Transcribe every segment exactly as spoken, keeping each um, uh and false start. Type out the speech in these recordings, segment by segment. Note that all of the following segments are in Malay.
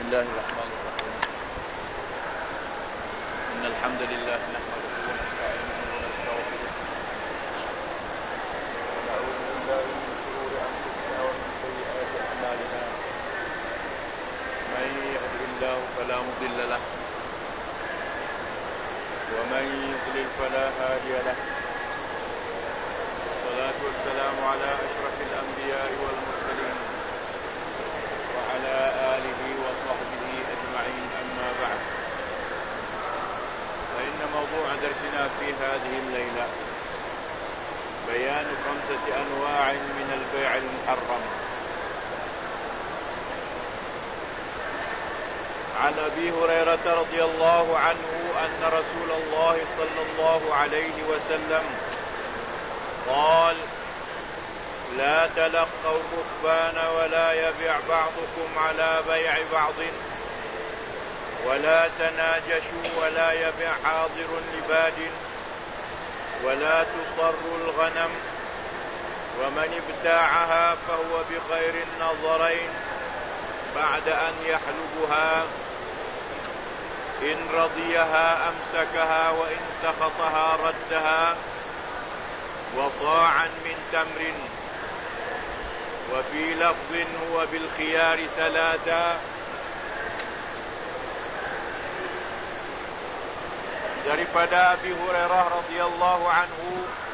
الله الرحمن الرحيم. إن الحمد لله نحمده ونستعينه ونستغفره ونعوذ بالله من شرور أنفسنا ومن سيئات أعمالنا. من يهده الله فلا مضل له ومن يضلل فلا هادي له. والصلاة والسلام على أشرف الأنبياء والمرسلين وعلى آله وصحبه أجمعين. أما بعد، فإن موضوع درسنا في هذه الليلة بيان خمسة أنواع من البيع المحرم. عن أبي هريرة رضي الله عنه أن رسول الله صلى الله عليه وسلم قال: لا تلقوا الركبان ولا يبيع بعضكم على بيع بعض ولا تناجشوا ولا يبيع حاضر لباد ولا تصروا الغنم ومن ابتاعها فهو بخير النظرين بعد أن يحلبها إن رضيها أمسكها وإن سخطها ردها وصاعا من تمر. وفي لفظ هو بالخيار ثلاثا. Daripada Abi Hurairah radhiyallahu anhu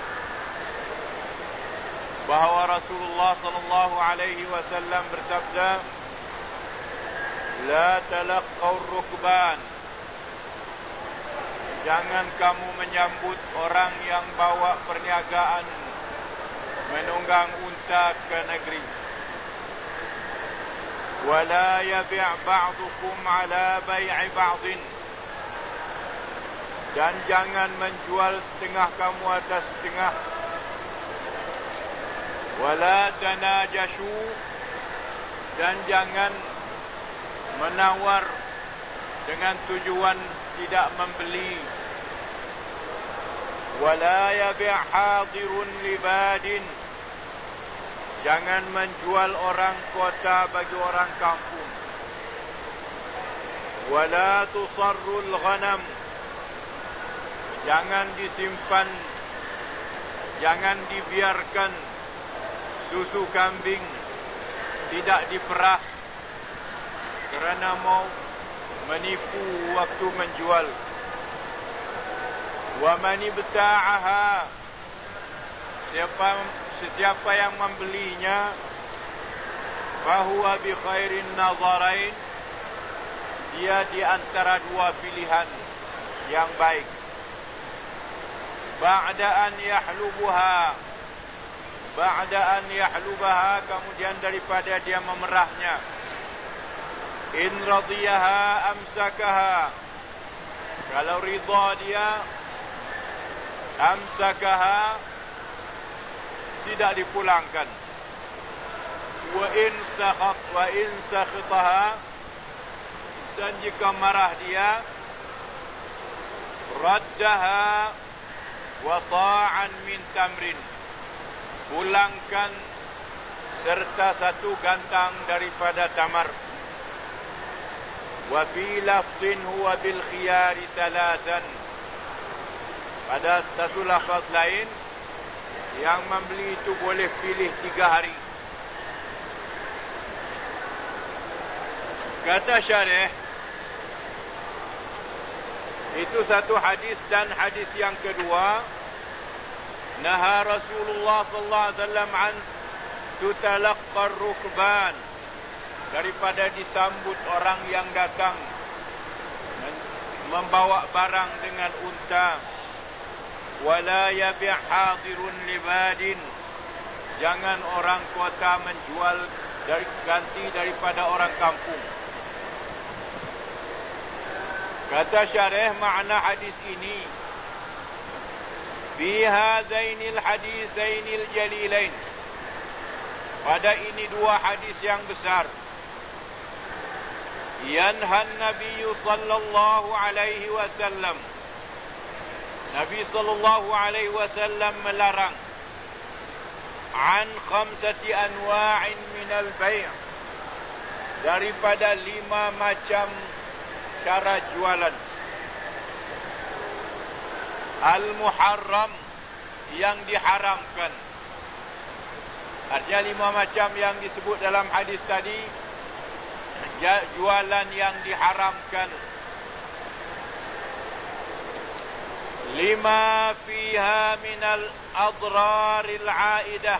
bahwa Rasulullah sallallahu alaihi wasallam bersabda, la talaqqaw rukban, jangan kamu menyambut orang yang bawa perniagaan menunggang unta ke negeri. Wala yabi' ba'dukum ala bai'i ba'din, dan jangan menjual setengah kamu atas setengah. Wala tanajashu, dan jangan menawar dengan tujuan tidak membeli. Wala yabi' hadirun libadin, jangan menjual orang kota bagi orang kampung. Wala tusarrul ghanam, jangan disimpan, jangan dibiarkan susu kambing tidak diperah kerana mau menipu waktu menjual. Wa man ibta'aha, siapa sesiapa yang membelinya, fahuwa bi khairin nazarain, dia di antara dua pilihan yang baik. Ba'da an yahlubuha, ba'da an yahlubaha, kemudian daripada dia memerahnya. In radiyaha amsakaha, kalau ridha dia, amsakaha, tidak dipulangkan. Wa in sakhat wa in sakhataha, dan jika marah dia, raddaha wa sa'an min tamrin, pulangkan serta satu gantang daripada tamar. Wa fi lafdhin huwa bil khiyari thalathan, pada satu lafaz lain, yang membeli itu boleh pilih tiga hari. Kata syarih, itu satu hadis, dan hadis yang kedua, naha Rasulullah sallallahu alaihi wasallam an tutalaqqar rukban, daripada disambut orang yang datang membawa barang dengan unta. Wala yabi' hadirun libadin, jangan orang kota menjual dari ganti daripada orang kampung. Kata syarih, makna hadis ini, fi hadainil hadisainil jalilain, pada ini dua hadis yang besar. Yanhan Nabi sallallahu alaihi wasallam, Nabi sallallahu alaihi wasallam melarang an khamsati anwa'in minal bay', daripada lima macam cara jualan. Al-muharram, yang diharamkan. Artinya lima macam yang disebut dalam hadis tadi, jualan yang diharamkan. Lima fiha minal adraril aidah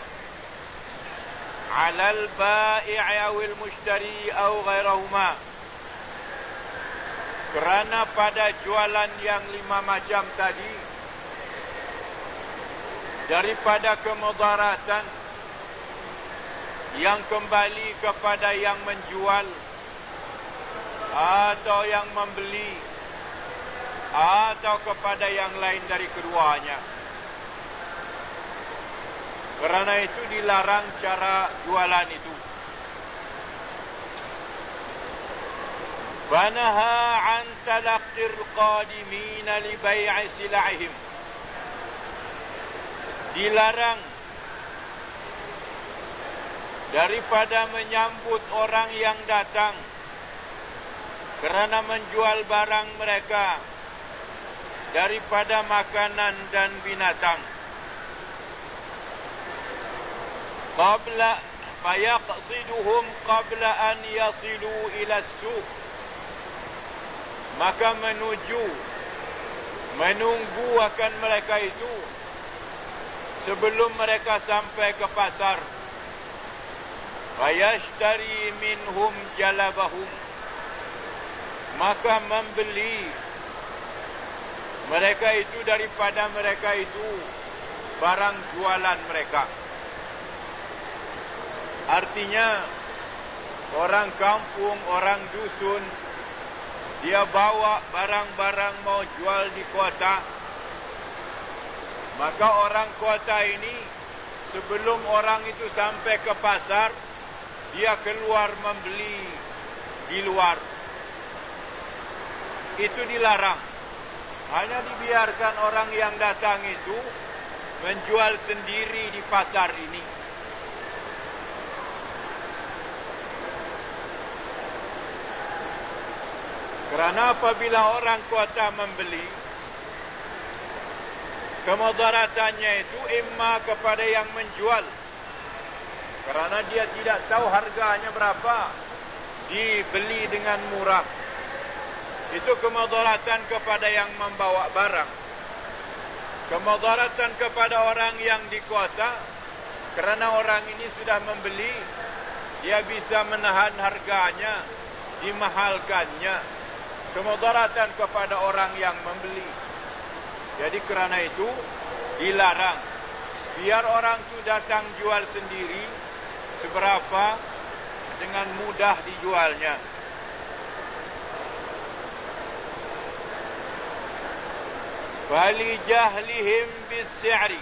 ala al-ba'i' awil mushtari aw ghairahuma. Kerana pada jualan yang lima macam tadi, daripada kemudaratan yang kembali kepada yang menjual atau yang membeli atau kepada yang lain dari keduanya. Kerana itu dilarang cara jualan itu. Fanaha an talaqqir qadimin li bai'i sila'ihim. Dilarang daripada menyambut orang yang datang kerana menjual barang mereka daripada makanan dan binatang. Qabla fayaqsiduhum qabla an yasilu ila as-suq. Maka menuju, menunggu akan mereka itu sebelum mereka sampai ke pasar. Fayashtari minhum jalabahum. Maka membeli mereka itu daripada mereka itu barang jualan mereka. Artinya orang kampung, orang dusun, dia bawa barang-barang mau jual di kota. Maka orang kota ini sebelum orang itu sampai ke pasar, dia keluar membeli di luar. Itu dilarang. Hanya dibiarkan orang yang datang itu menjual sendiri di pasar ini. Kerana apabila orang kota membeli, kemudaratannya itu imma kepada yang menjual, kerana dia tidak tahu harganya berapa, dibeli dengan murah. Itu kemudaratan kepada yang membawa barang. Kemudaratan kepada orang yang di kota, kerana orang ini sudah membeli, dia bisa menahan harganya, dimahalkannya. Kemudaratan kepada orang yang membeli. Jadi kerana itu dilarang. Biar orang itu datang jual sendiri, seberapa dengan mudah dijualnya. Wali jahlihim bis-si'ri.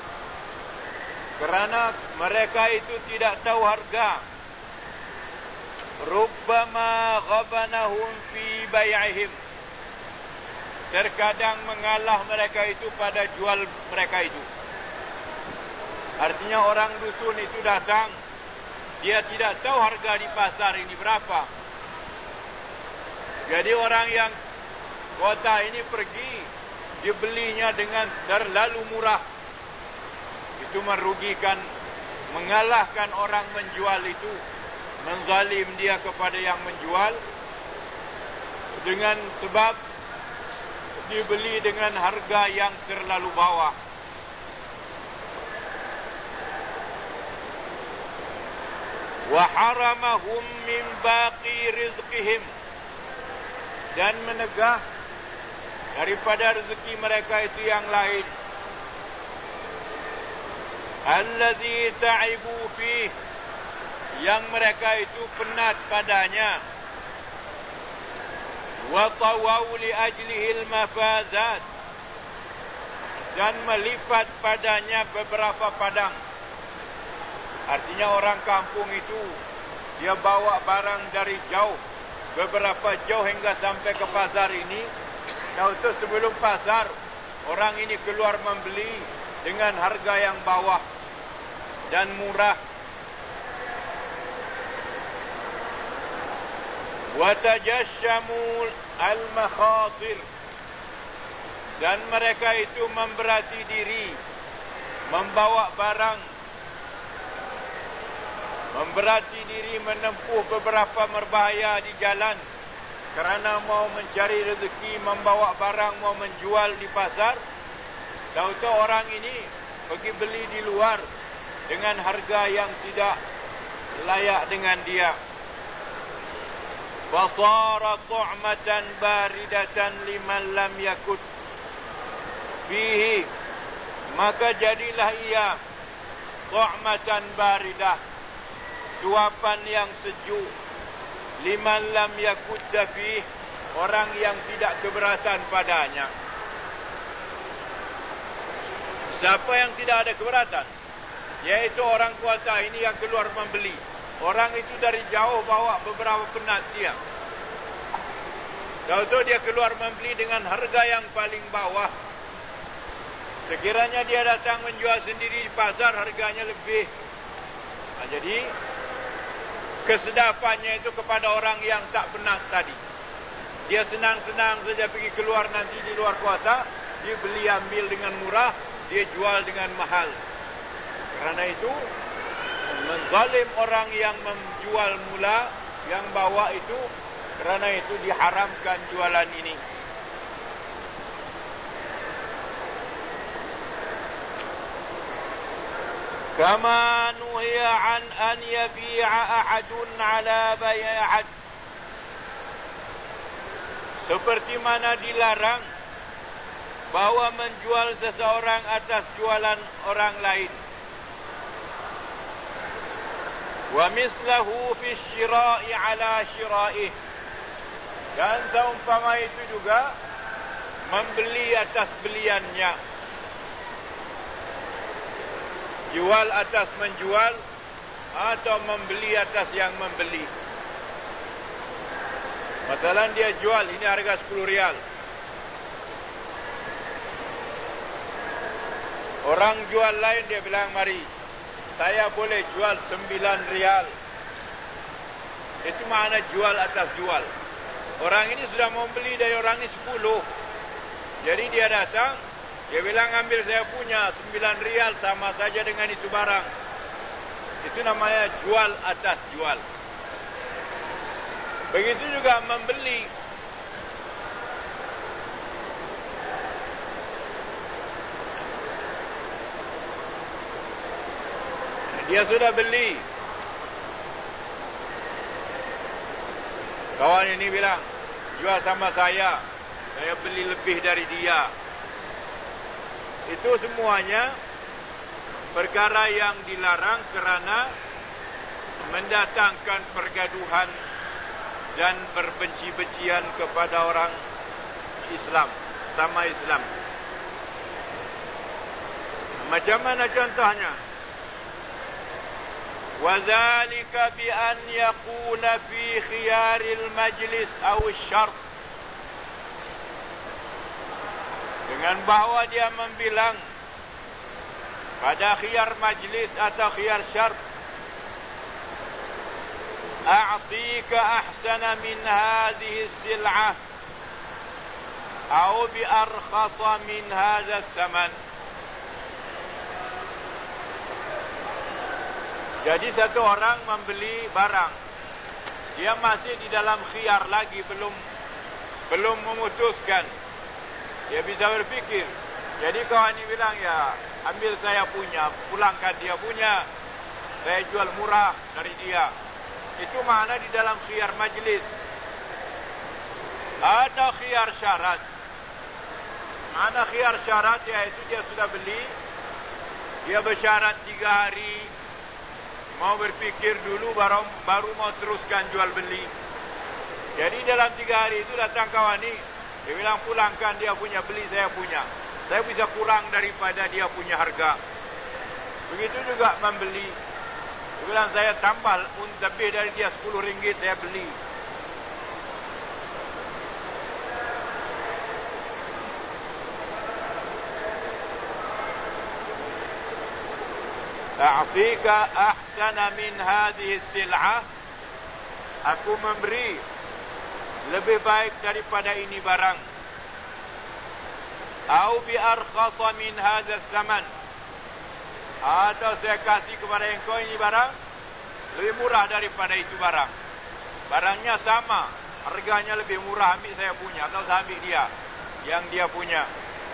Kerana mereka itu tidak tahu harga. Rubbama ghabanahum fi bai'ihim. Terkadang mengalah mereka itu pada jual mereka itu. Artinya orang dusun itu datang, dia tidak tahu harga di pasar ini berapa. Jadi orang yang kota ini pergi, dibelinya dengan terlalu murah. Itu merugikan, mengalahkan orang menjual itu, menzalim dia kepada yang menjual, dengan sebab dibeli dengan harga yang terlalu bawah. Wa haramahum min baqi rizqihim. Dan menegah daripada rezeki mereka itu yang lain. Allazi ta'ibu fih, yang mereka itu penat padanya. Wa tawaw li ajlihi al-mafazat, dan melipat padanya beberapa padang. Artinya orang kampung itu dia bawa barang dari jauh, beberapa jauh hingga sampai ke pasar ini. Nah, itu sebelum pasar, orang ini keluar membeli dengan harga yang bawah dan murah. Wa tajashamu al-makhatir, dan mereka itu memberati diri, membawa barang, memberati diri menempuh beberapa berbahaya di jalan kerana mau mencari rezeki, membawa barang, mau menjual di pasar. Tahu-tahu orang ini pergi beli di luar dengan harga yang tidak layak dengan dia. Fasara tu'matan baridatan liman lam yakut fihi, maka jadilah ia tu'matan baridah, suapan yang sejuk, liman lam yakut fihi, orang yang tidak keberatan padanya. Siapa yang tidak ada keberatan? Yaitu orang kuasa ini yang keluar membeli. Orang itu dari jauh bawa beberapa penat dia. Tahu-tahu dia keluar membeli dengan harga yang paling bawah. Sekiranya dia datang menjual sendiri di pasar, harganya lebih. Nah, jadi kesedapannya itu kepada orang yang tak penat tadi. Dia senang-senang saja pergi keluar, nanti di luar kuasa dia beli ambil dengan murah, dia jual dengan mahal. Kerana itu menzalim orang yang menjual mula, yang bawa itu, kerana itu diharamkan jualan ini. Kama nuhiya an an yabi'a ahadun ala bai' ahad, seperti mana dilarang bahawa menjual seseorang atas jualan orang lain. Wa mislahu fi syira'i ala syira'ih, dan seumpama itu juga membeli atas beliannya, jual atas menjual, atau membeli atas yang membeli. Masalah dia jual, ini harga sepuluh rial. Orang jual lain dia bilang, mari, saya boleh jual sembilan rial. Itu makna jual atas jual. Orang ini sudah mau beli dari orang ini sepuluh. Jadi dia datang, dia bilang ambil saya punya sembilan rial, sama saja dengan itu barang. Itu namanya jual atas jual. Begitu juga membeli. Dia sudah beli. Kawan ini bilang, jual sama saya, saya beli lebih dari dia. Itu semuanya perkara yang dilarang kerana mendatangkan pergaduhan dan berbenci-bencian kepada orang Islam, sama Islam. Macam mana contohnya? وَذَلِكَ بِأَنْ يَقُولَ فِي خِيَارِ الْمَجْلِسِ أَوْ الشَّرْطِ, dengan bahawa dia membilang pada khiyar majlis atau khiyar syart, أَعْطِيكَ أَحْسَنَ مِنْ هَذِهِ السِّلْعَةِ أَوْ بِأَرْخَصَ مِنْ هَذَا الثَّمَنِ. Jadi satu orang membeli barang, dia masih di dalam khiyar lagi, belum belum memutuskan. Dia bisa berfikir. Jadi kawan ini bilang, ya ambil saya punya, pulangkan dia punya, saya jual murah dari dia. Itu makna di dalam khiyar majlis. Ada khiyar syarat. Mana khiyar syarat, yaitu dia sudah beli, dia bersyarat tiga hari, mau berfikir dulu baru, baru mau teruskan jual beli. Jadi dalam tiga hari itu datang kawan ni, dia bilang pulangkan dia punya, beli saya punya. Saya bisa kurang daripada dia punya harga. Begitu juga membeli. Dia bilang saya tambah lebih dari dia sepuluh ringgit, saya beli. A'tika ahsana min hadhihi sil'ah, aku memberi lebih baik daripada ini barang. Au bi arkhasa min hadzal zaman, atau saya kasih kepada engkau ini barang lebih murah daripada itu barang. Barangnya sama, harganya lebih murah, ambil saya punya, atau saya ambil dia yang dia punya.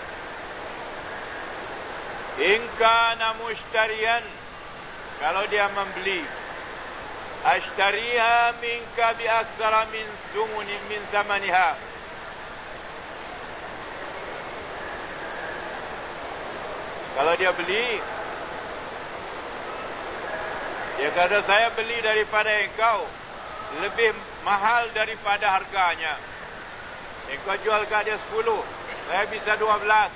In kana mushtariyan, kalau dia membeli, ashtariha minka bi aktsara min sumuni min zamaniha, kalau dia beli, dia kata saya beli daripada engkau lebih mahal daripada harganya. Engkau jual kat dia sepuluh, saya bisa dua belas.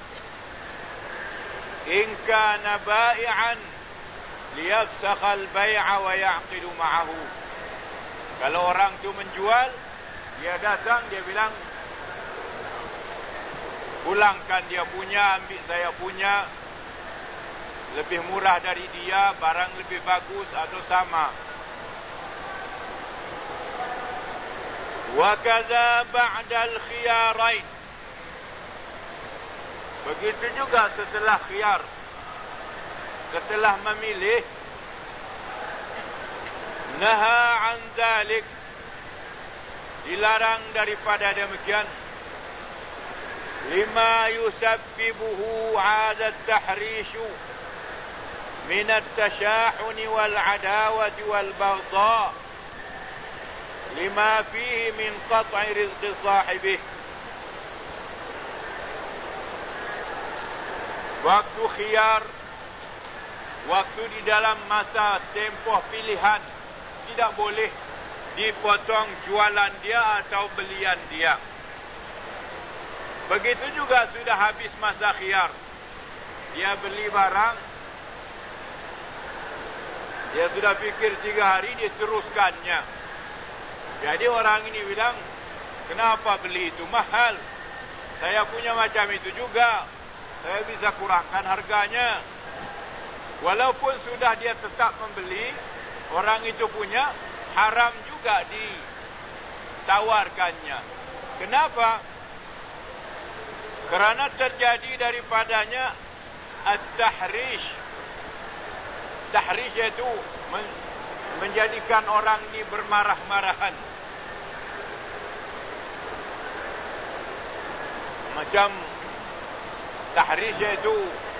In kana bai'an liyafsakha al-bai'a wa ya'qidu ma'ahu. Kalau orang tu menjual, dia datang, dia bilang, pulangkan dia punya, ambil saya punya, lebih murah dari dia, barang lebih bagus atau sama. Wa kadza ba'da al-khiyarain. Begitu juga setelah khiyar, setelah memilih, naha an dzalik, dilarang daripada demikian, lima yusabbibuhu 'ada at-tahrishu min at-tashahun wal 'adawati wal baghdha, lima fihi min qat'i rizqi sahibih. Waktu khiyar, waktu di dalam masa tempoh pilihan, tidak boleh dipotong jualan dia atau belian dia. Begitu juga sudah habis masa khiyar, dia beli barang, dia sudah fikir tiga hari, dia teruskannya. Jadi orang ini bilang, kenapa beli itu mahal? Saya punya macam itu juga, saya bisa kurangkan harganya. Walaupun sudah dia tetap membeli, orang itu punya, haram juga ditawarkannya. Kenapa? Kerana terjadi daripadanya at-tahrish. Tahrish itu men- menjadikan orang ini bermarah-marahan. Macam tahrish itu,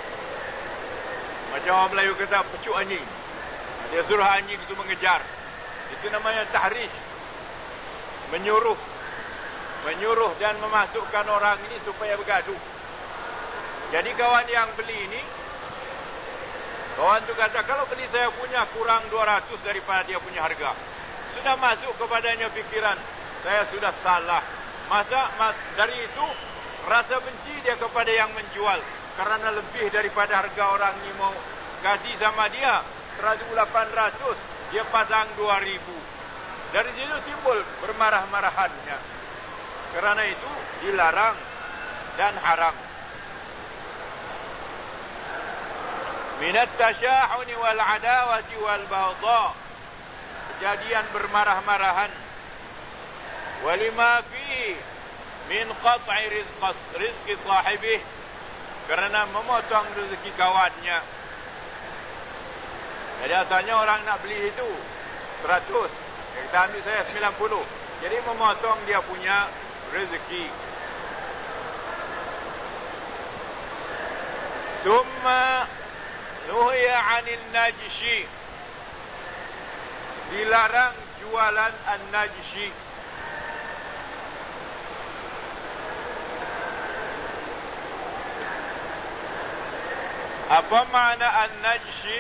macam orang Melayu kata pecuk anjing. Dia suruh anjing itu mengejar. Itu namanya tahrish. Menyuruh. Menyuruh dan memasukkan orang ini supaya bergaduh. Jadi kawan yang beli ini, kawan tu kata, kalau beli saya punya kurang dua ratus daripada dia punya harga. Sudah masuk kepadanya fikiran, saya sudah salah. Masa mas, dari itu rasa benci dia kepada yang menjual, kerana lebih daripada harga orang ni mau kasih sama dia seratus lapan ratus, dia pasang dua ribu. Dari situ timbul bermarah-marahannya. Kerana itu dilarang dan haram. Minat tashahun wal adawati wal baghdha, kejadian bermarah-marahan. Walima fi min qat'i rizqi sahibih, kerana memotong rezeki kawannya. Jadi asalnya orang nak beli itu seratus, kita ambil saya sembilan puluh. Jadi memotong dia punya rezeki. Summa nuhiya 'anil najshi, dilarang jualan an-najshi. Apa makna an-najshi?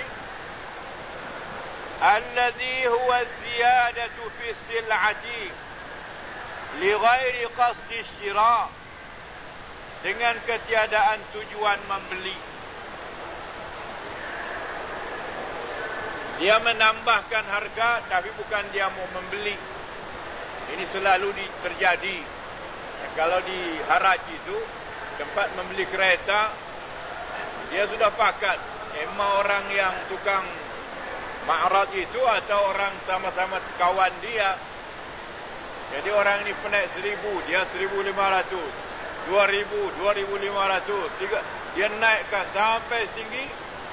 Alladhi huwa ziyadatu fi sil'ati li ghairi qasdi syira, dengan ketiadaan tujuan membeli. Dia menambahkan harga tapi bukan dia mau membeli. Ini selalu terjadi. Kalau di haraj itu, tempat membeli kereta, dia sudah pakat, emang orang yang tukang ma'rad itu atau orang sama-sama kawan dia. Jadi orang ini naik seribu, dia seribu lima ratus, dua ribu, dua ribu lima ratus, tiga, dia naikkan sampai setinggi.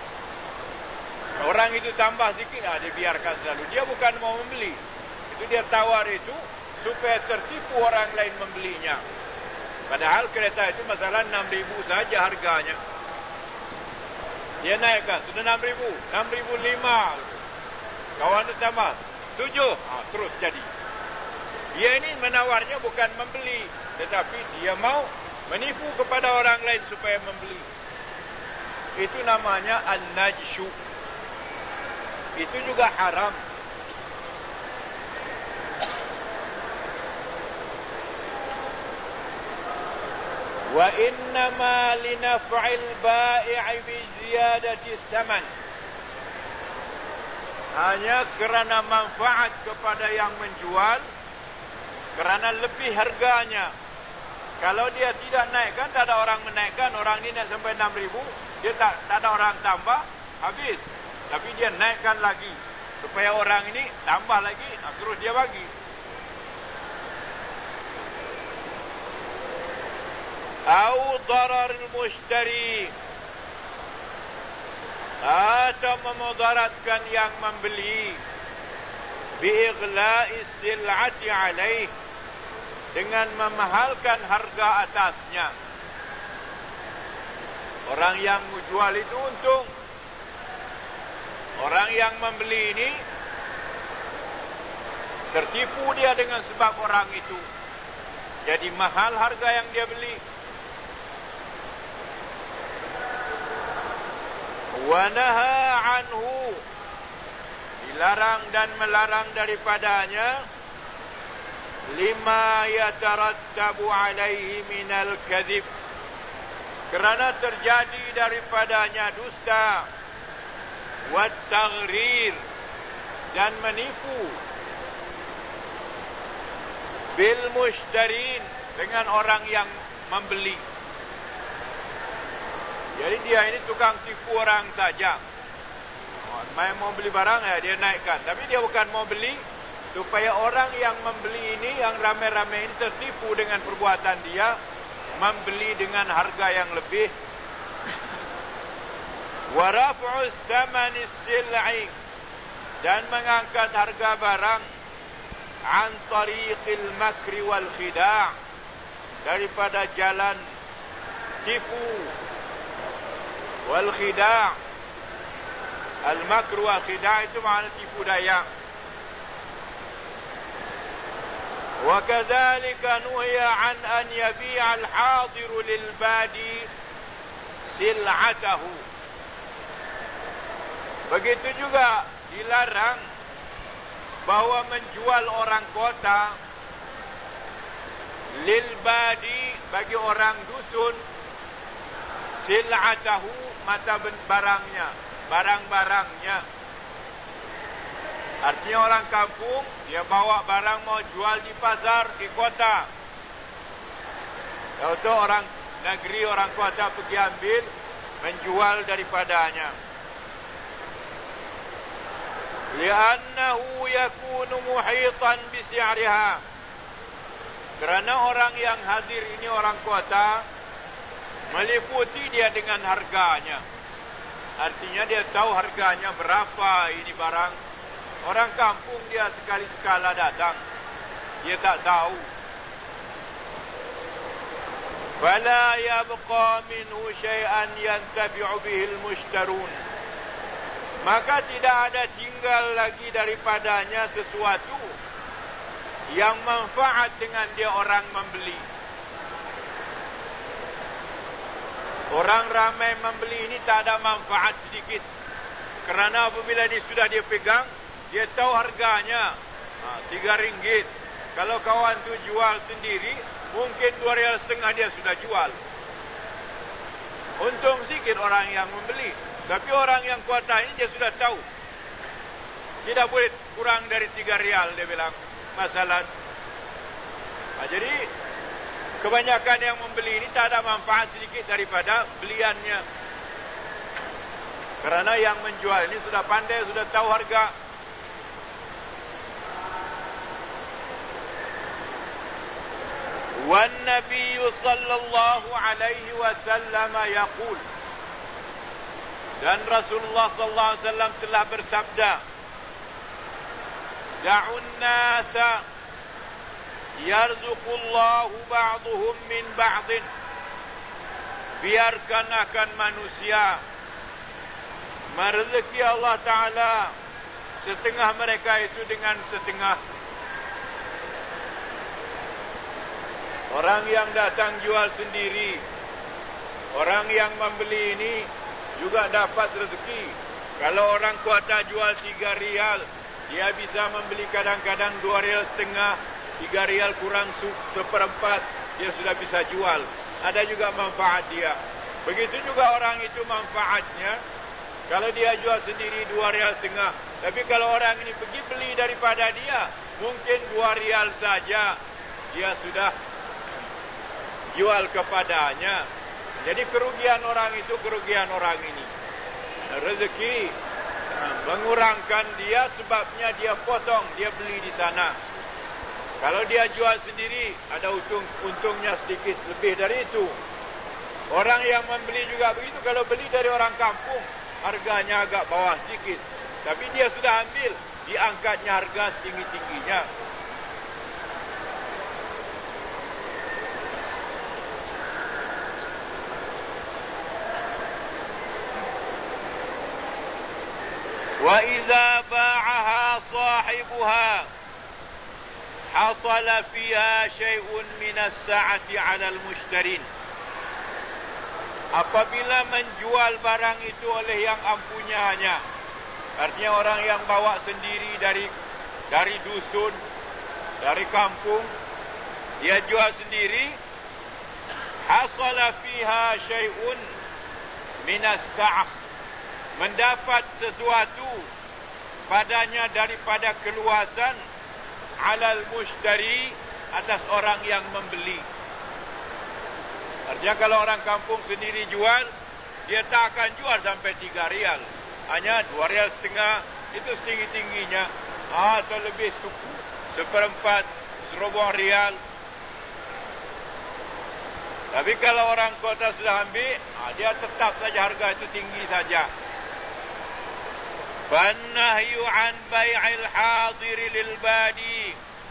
Orang itu tambah sikit, ah, dia biarkan selalu. Dia bukan mau membeli. Itu dia tawar itu supaya tertipu orang lain membelinya. Padahal kereta itu masalah enam ribu saja harganya. Dia naikkan, sudah enam ribu, enam ribu lima. Kawan itu tambah, tujuh, ah, terus jadi. Dia ini menawarnya bukan membeli, tetapi dia mau menipu kepada orang lain supaya membeli. Itu namanya an-najshu. Itu juga haram. Wa innama linaf'il ba'i' bi ziyadati saman. Hanya kerana manfaat kepada yang menjual, kerana lebih harganya. Kalau dia tidak naikkan, tak ada orang menaikkan. Orang ini naik sampai enam ribu, dia tak, tak ada orang tambah, habis. Tapi dia naikkan lagi, supaya orang ini tambah lagi, nah, terus dia bagi. Au darar mushtari, atau memudaratkan yang membeli, bi'ighla'is sil'ati alaih, dengan memahalkan harga atasnya. Orang yang menjual itu untung. Orang yang membeli ini tertipu dia dengan sebab orang itu. Jadi mahal harga yang dia beli. Wa naha anhu, dilarang dan melarang daripadanya, lima yatarattabu alaihi minal kadhib, kerana terjadi daripadanya dusta, wat taghrir, dan menipu, bil mushtarin, dengan orang yang membeli. Jadi dia ini tukang tipu orang saja. Main mau beli barang, ya dia naikkan. Tapi dia bukan mau beli supaya orang yang membeli ini, yang ramai-ramai ini tertipu dengan perbuatan dia, membeli dengan harga yang lebih. Wa raf'us thamanis sil'i, dan mengangkat harga barang, an tariqil makri wal khida', daripada jalan tipu, wal khida'. Al-makr wa khida' itu makna tipu daya. Wa kadzalika nuhiya an an yabi'a al-hadiru lil badi sil'atahu. Begitu juga dilarang bahawa menjual orang kota lil badi, bagi orang dusun, sil'atahu, mata barangnya, barang-barangnya. Artinya orang kampung, dia bawa barang mau jual di pasar, di kota. Lalu orang negeri, orang kota pergi ambil, menjual daripadanya. Li'annahu yakunu muhitan bisi'riha, kerana orang yang hadir ini orang kota, meliputi dia dengan harganya. Artinya dia tahu harganya berapa ini barang. Orang kampung dia sekali-sekala datang, dia tak tahu. Fala yabqa minhu syai'an yantabi'u bihil mushtarun, maka tidak ada tinggal lagi daripadanya sesuatu yang manfaat dengan dia orang membeli. Orang ramai membeli ini tak ada manfaat sedikit. Kerana apabila dia sudah dia pegang, dia tahu harganya, ha, tiga ringgit. Kalau kawan tu jual sendiri, mungkin dua rial setengah dia sudah jual. Untung sikit orang yang membeli. Tapi orang yang kuota ini dia sudah tahu, tidak boleh kurang dari tiga rial, dia bilang. Masalah. Ha, jadi kebanyakan yang membeli ini tak ada manfaat sedikit daripada beliannya. Kerana yang menjual ini sudah pandai, sudah tahu harga. Wan Nabi sallallahu alaihi wasallam yaqul, dan Rasulullah sallallahu alaihi wasallam telah bersabda, da'un nasa yarzuqullahu ba'duhum min ba'din, biarkan akan manusia merezeki Allah Ta'ala setengah mereka itu dengan setengah. Orang yang datang jual sendiri, orang yang membeli ini juga dapat rezeki. Kalau orang kuota jual tiga rial, dia bisa membeli kadang-kadang dua rial setengah, tiga rial kurang seperempat, dia sudah bisa jual. Ada juga manfaat dia. Begitu juga orang itu manfaatnya. Kalau dia jual sendiri dua rial setengah, tapi kalau orang ini pergi beli daripada dia, mungkin dua rial saja dia sudah jual kepadanya. Jadi kerugian orang itu kerugian orang ini. Rezeki mengurangkan dia sebabnya dia potong, dia beli di sana. Kalau dia jual sendiri, ada untung, untungnya sedikit lebih dari itu. Orang yang membeli juga begitu. Kalau beli dari orang kampung, harganya agak bawah sedikit, tapi dia sudah ambil, diangkatnya harga setinggi-tingginya. Wa idza ba'aha sahibuha hasala fiha syai'un min as-sa'ati 'ala al-mushtarin. Apabila menjual barang itu oleh yang empunyanya, artinya orang yang bawa sendiri dari dari dusun, dari kampung, dia jual sendiri, hasala fiha syai'un min as-sa'ah, mendapat sesuatu padanya daripada keluasan, alal mushtari, atas orang yang membeli. Artinya kalau orang kampung sendiri jual, dia tak akan jual sampai tiga rial, hanya dua rial setengah, itu setinggi-tingginya, ah, atau lebih suku, seperempat, serobong rial. Tapi kalau orang kota sudah ambil, ah, dia tetap saja harga itu tinggi saja. فَالنَّهْيُ عَنْ بَيْعِ الْحَاضِرِ لِلْبَادِي.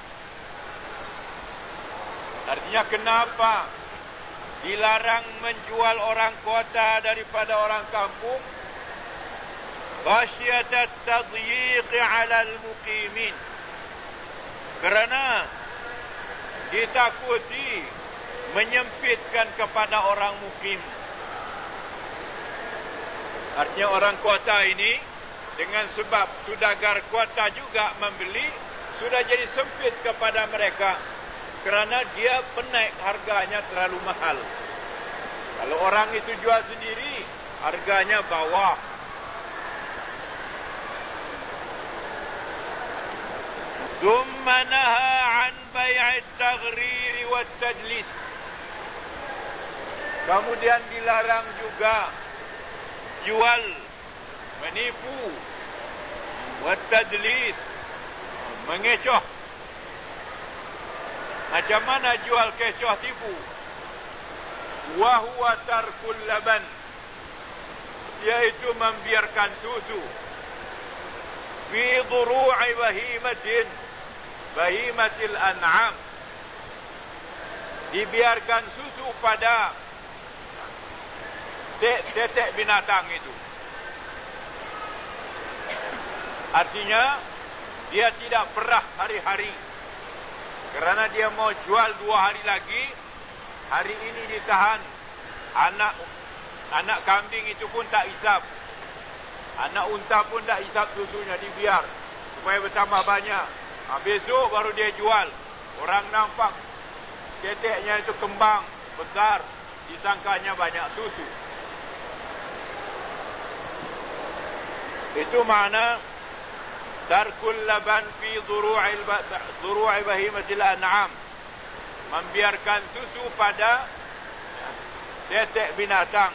Artinya kenapa dilarang menjual orang kota daripada orang kampung? خَشْيَةَ التَّضْيِيقِ عَلَى الْمُقِيمِينَ. Kerana ditakuti menyempitkan kepada orang mukim. Artinya orang kota ini, dengan sebab sudagar kota juga membeli, sudah jadi sempit kepada mereka, kerana dia penaik harganya terlalu mahal. Kalau orang itu jual sendiri, harganya bawah. ثُمَّ نَهَى عَنْ بَيْعِ التَّغْرِيرِ وَالتَّدْلِيسِ. Kemudian dilarang juga jual menipu, watadlis, mengecoh. Macam mana jual kecoh tipu? Wa huwa tarkul laban, yaitu membiarkan susu, fi dhuru'i bahimatin, bahimatil an'am, dibiarkan susu pada tetek binatang itu. Artinya dia tidak perah hari-hari, kerana dia mau jual dua hari lagi. Hari ini ditahan. Anak anak kambing itu pun tak isap, anak unta pun tak isap susunya, dibiar supaya bertambah banyak. Ha, besok baru dia jual. Orang nampak teteknya itu kembang besar, disangkanya banyak susu. Itu makna tarkul laban fi dhuru'il dhuru'i bahimatil an'am, membiarkan susu pada tetek binatang.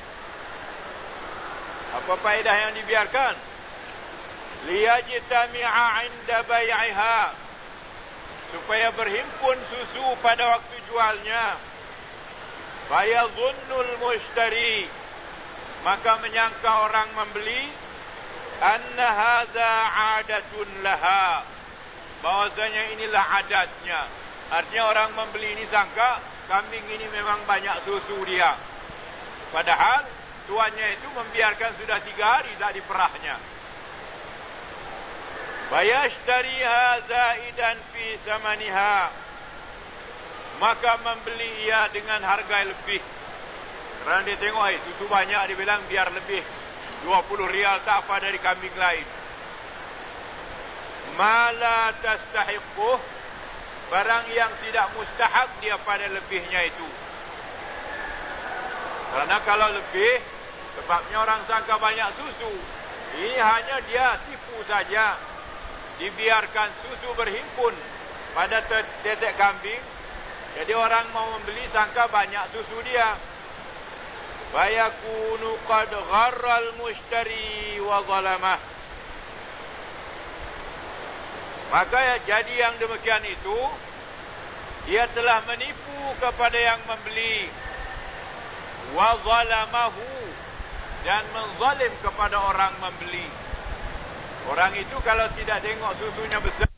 Apa faedah yang dibiarkan? Liyajtami'a 'inda bai'iha, supaya berhimpun susu pada waktu jualnya. Fayadhunnul mushtari, maka menyangka orang membeli, anna hadza 'adatun laha, bahwasanya inilah adatnya. Artinya orang membeli ini sangka kambing ini memang banyak susu dia, padahal tuannya itu membiarkan sudah tiga hari tak diperahnya. Bayashtariha zaidan fi samaniha, maka membeli ia dengan harga lebih. Kerana dia tengok, eh, susu banyak, dia bilang biar lebih dua puluh rial tak apa dari kambing lain. Mala tastahiquh, barang yang tidak mustahak dia pada lebihnya itu. Kerana kalau lebih, sebabnya orang sangka banyak susu. Ini hanya dia tipu saja. Dibiarkan susu berhimpun pada tetek kambing, jadi orang mau membeli sangka banyak susu dia. Fayakunu qad gharral mushtari wa zalamah, maka ya, jadi yang demikian itu dia telah menipu kepada yang membeli, wa zalamahu, dan menzalim kepada orang membeli. Orang itu kalau tidak tengok susunya besar,